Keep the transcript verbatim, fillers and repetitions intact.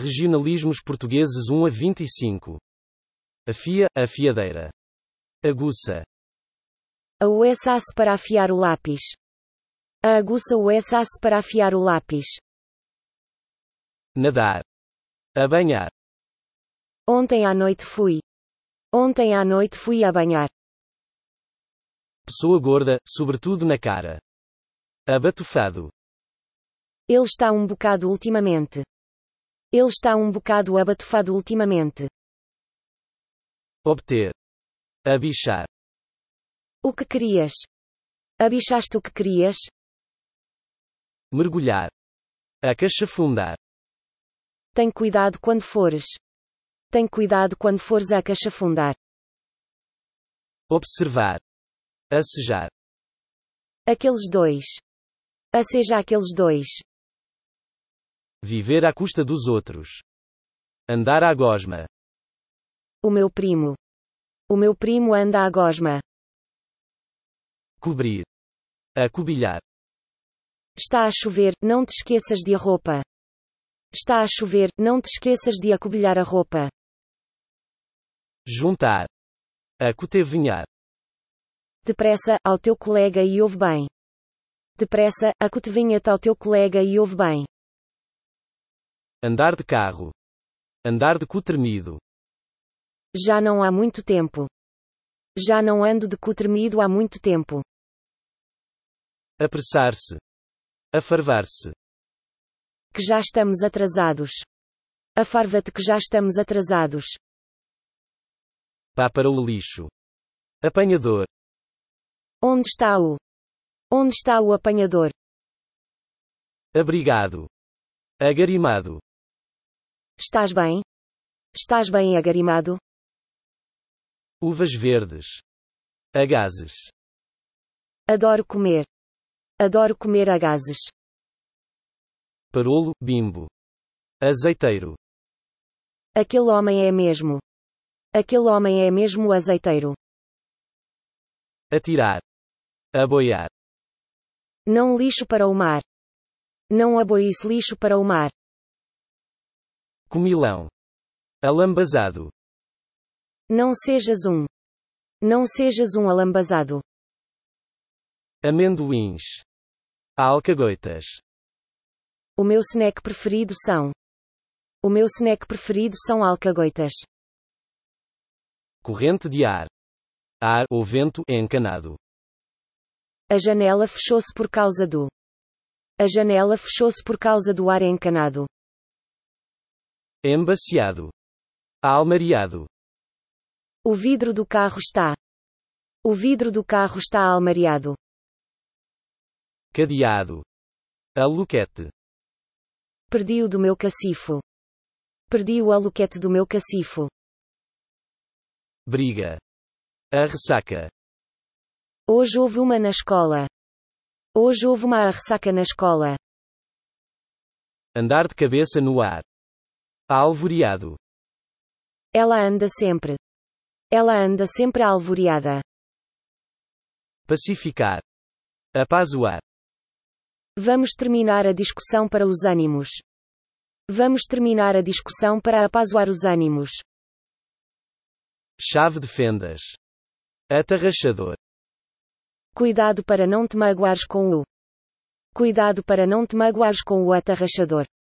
Regionalismos portugueses um a vinte e cinco. Afia, afiadeira. Aguça. Aguça-se para afiar o lápis. A aguça aguça-se para afiar o lápis. Nadar. A banhar. Ontem à noite fui. Ontem à noite fui a banhar. Pessoa gorda, sobretudo na cara. Abatufado. Ele está um bocado ultimamente. Ele está um bocado abatufado ultimamente. Obter. Abichar. O que querias? Abichaste o que querias? Mergulhar. Acachafundar. Tem cuidado quando fores. Tem cuidado quando fores a acachafundar. Observar. Assejar. Aqueles dois. A seja aqueles dois. Viver à custa dos outros. Andar à gosma. O meu primo. O meu primo anda à gosma. Cobrir. Acobilhar. Está a chover, não te esqueças de a roupa. Está a chover, não te esqueças de acobilhar a roupa. Juntar. Acotevinhar. Depressa, ao teu colega e ouve bem. Depressa, acotevinha-te ao teu colega e ouve bem. Andar de carro. Andar de cu tremido. Já não há muito tempo. Já não ando de cu tremido há muito tempo. Apressar-se. Afarvar-se. Que já estamos atrasados. Afarva-te que já estamos atrasados. Pá para o lixo. Apanhador. Onde está o? Onde está o apanhador? Abrigado. Agarimado. Estás bem? Estás bem agarimado? Uvas verdes. Agazes. Adoro comer. Adoro comer agazes. Parolo, bimbo. Azeiteiro. Aquele homem é mesmo. Aquele homem é mesmo azeiteiro. Atirar. Aboiar. Não lixo para o mar. Não aboice lixo para o mar. Comilão. Alambazado. Não sejas um. Não sejas um alambazado. Amendoins. Alcagoitas. O meu snack preferido são. O meu snack preferido são alcagoitas. Corrente de ar. Ar ou vento encanado. A janela fechou-se por causa do. A janela fechou-se por causa do ar encanado. Embaciado. Almariado. O vidro do carro está. O vidro do carro está almariado. Cadeado. Aluquete. Perdi o do meu cacifo. Perdi o aluquete do meu cacifo. Briga. A ressaca. Hoje houve uma na escola. Hoje houve uma ressaca na escola. Andar de cabeça no ar. Alvoreado. Ela anda sempre. Ela anda sempre alvoreada. Pacificar. Apazoar. Vamos terminar a discussão para os ânimos. Vamos terminar a discussão para apaziguar os ânimos. Chave de fendas. Atarrachador. Cuidado para não te magoares com o. Cuidado para não te magoares com o atarrachador.